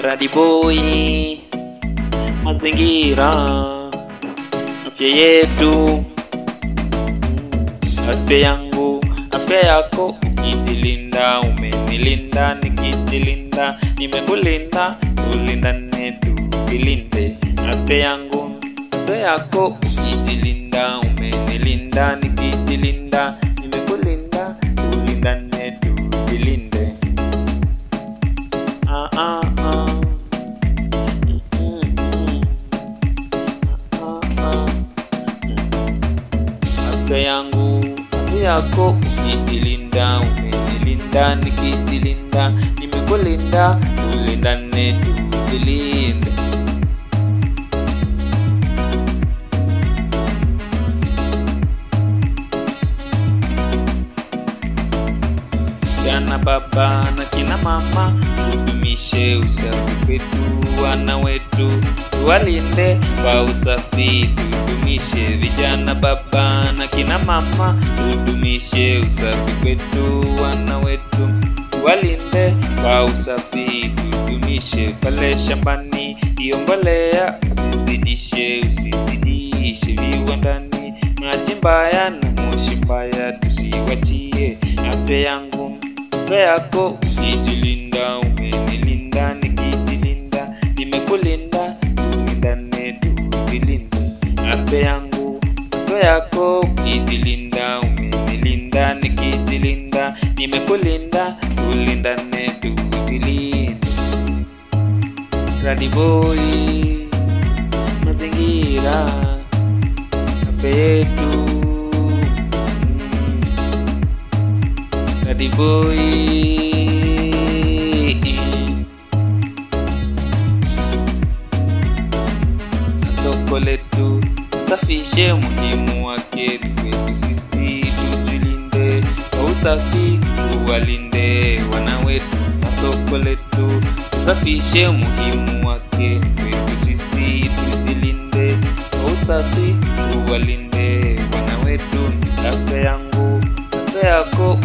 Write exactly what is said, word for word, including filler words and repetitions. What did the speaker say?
Radi boy, mazingira, afya yetu, afya yangu, afya yako. Ukijilinda umenilinda, nikijilinda nimekulinda, tulindane tukilinde. Afya yangu, afya yako. Ukijilinda umenilinda, nikijilinda nimekulinda, tulindane tukilinde. Ah ah ah. Afya yangu, afya yako. Ukijilinda umenilinda, nikijilinda nimekulinda, tulindane tukilinde. Jana baba na kina mama, tudumishe usafi kwetu, wana wetu tuwalinde kwa usafi. Tudumishe vijana baba na kina mama, tudumishe usafi kwetu, wana wetu tuwalinde kwa usafi. Tudumishe pale shambani hiyo mbolea, usizidishe usizidishe viwandani, maji mbaya na moshi mbaya tusiwachie. Afya yangu, afya yako. Ukijilinda umenilinda, nikijilinda nimekulinda, tulindane tukilinde. Afya yangu, afya yako. Ukijilinda umenilinda, nikijilinda nimekulinda, tulindane tukilinde. Radi boy, mazingira, afya yetu. Radi boy, soko letu safishe, muhimu wake kwetu sisi, tujilinde kwa usafi, tuwalinde wana wetu. Soko letu safishe, muhimu wake kwetu sisi, tujilinde kwa usafi, tuwalinde wana wetu. Afya yangu, afya yako.